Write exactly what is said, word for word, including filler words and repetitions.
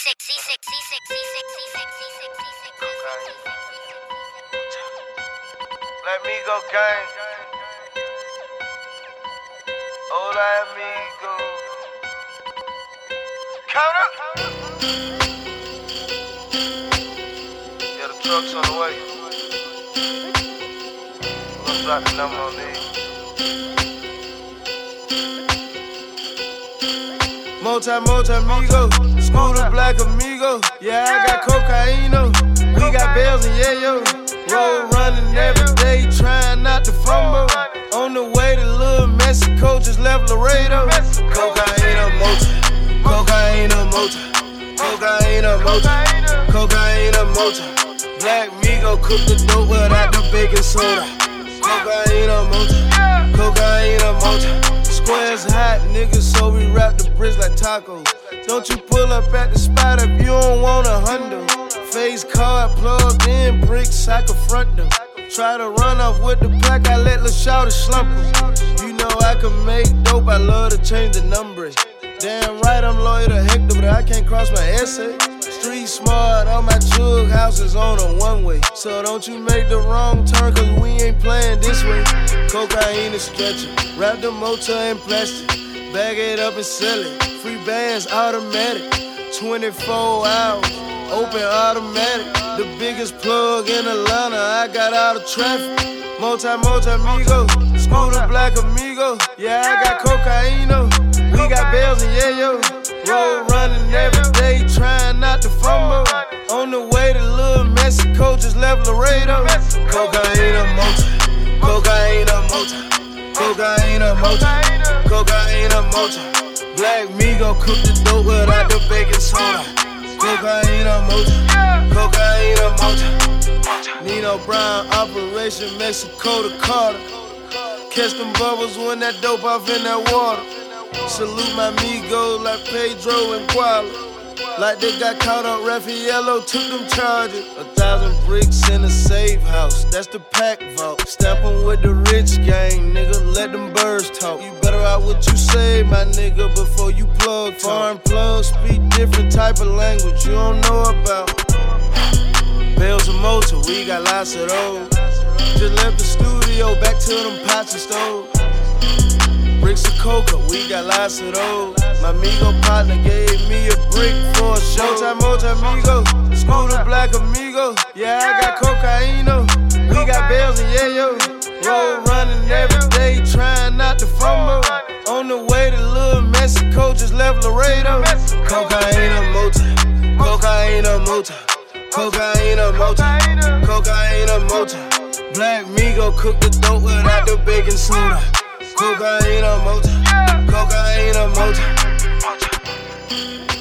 sexy, sexy, sexy, sexy, sexy, sexy, sexy. Let me go gang. Hola amigo. Count up. Yeah, the truck's on the way. We're gonna drop the number on these. Multi, multi, amigo. Scooter, black amigo. Yeah, I got cocaino. We got bells and yayo. Road running every day, trying not to fumble. On the way to Little Mexico, just left Laredo. Cocaine a motor, cocaine a motor, cocaine a motor, cocaine a motor. Black Migo cook the dope without the baking soda. Cocaine a motor, cocaine a motor. Squares hot, niggas, so we wrap the bricks like tacos. Don't you pull up at the spot if you don't want a hundo. Face card plugged in, bricks, I can front them. Try to run off with the pack, I let Lil' Shawty slump em. You know I can make dope, I love to change the numbers. Damn right I'm loyal to Hector, but I can't cross my essay. Street smart, all my jug houses on a one-way. So don't you make the wrong turn, cause we ain't playing this way. Cocaine is stretching, wrap the motor in plastic. Bag it up and sell it, free bands automatic. twenty-four hours, open automatic. The biggest plug in Atlanta, I got out of traffic. Multi, multi, amigo, Scooter, black amigo. Yeah, I got cocaino, we got bells and yayo. Road running every day, trying not to fumble. On the way to Little Mexico, just left Laredo. Cocaine a motor, cocaine a motor, cocaine a motor, cocaine a motor. Black Migo cook the dope without the baking soda. Cocaine a motor, cocaine a motor. Nino Brown, Operation Mexico to Carter. Catch them bubbles when that dope off in that water. Salute my amigos like Pedro and Guala. Like they got caught up, Raffaello took them charges. A thousand bricks in a safe house, that's the pack vault. Stamp 'em with the rich gang, nigga, let them birds talk. You better out what you say, my nigga, before you plug. Foreign plugs speak different type of language you don't know about. Bells and motor, we got lots of those. Just left the studio, back to them pots and stoves. Bricks of coca, we got lots of those. My amigo partner gave me a brick for a show. Multi, multi, amigo, Scooter, black amigo. Yeah, I got cocaino, we got bells and yayo. Road running every day, trying not to fumble. On the way to Little Mexico, just left Laredo. Cocaine a motor, cocaine a motor, cocaine a motor, cocaine a motor. Black Migo cook the dope without the baking soda. Cocaine a motor, cocaine a motor.